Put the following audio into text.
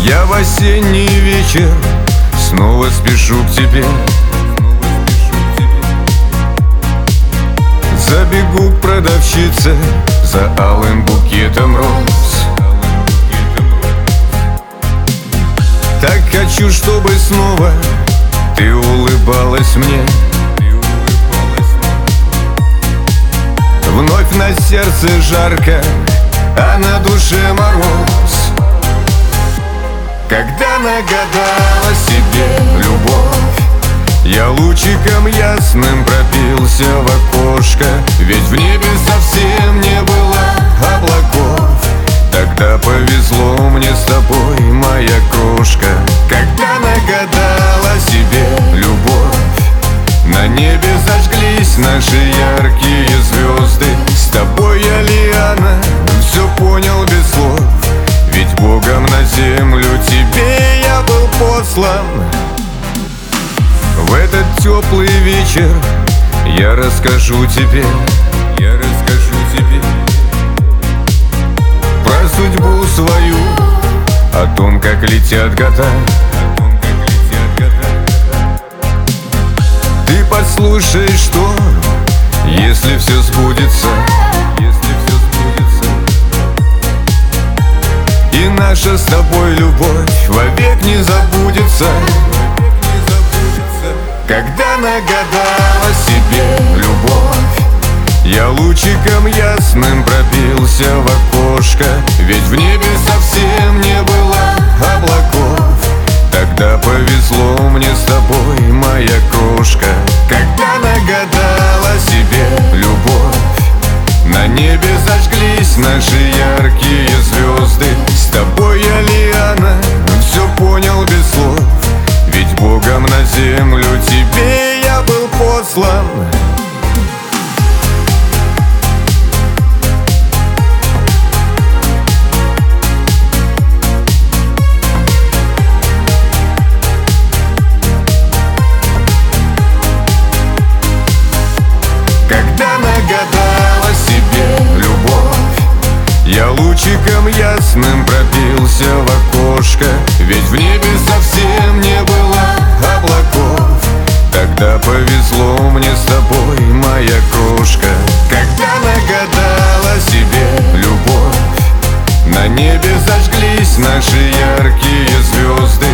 Я в осенний вечер снова спешу к тебе. Забегу к продавщице за алым букетом роз. Так хочу, чтобы снова ты улыбалась мне. Вновь на сердце жарко, а на душе мороз. Когда нагадала себе любовь, я лучиком ясным пробился в окошко. Ведь в небе совсем не было облаков. Тогда повезло мне с тобой, моя крошка. Когда нагадала себе любовь, на небе зажглись наши яркие звезды. С тобой я, Лиана, все понял без слов. Ведь Богом на землю тебе я был послан. В этот теплый вечер я расскажу тебе, про судьбу свою, о том, как летят года. Ты послушай, что, если все сбудется, и наша с тобой любовь вовек не забудется. Когда нагадала себе любовь, я лучиком ясным пробился в окошко. Ведь в небе совсем не было облаков. Тогда повезло мне с тобой, моя крошка. Когда нагадала себе любовь, на небе зажглись наши яркие звезды. С тобой я, Лиана, все понял без слов. Ведь Богом на землю тебе я был послан. Когда нагадала себе любовь, я лучиком ясным пробился в окошко. Ведь в небе совсем не было облаков. Тогда повезло мне с тобой, моя крошка. Когда нагадала себе любовь, на небе зажглись наши яркие звезды.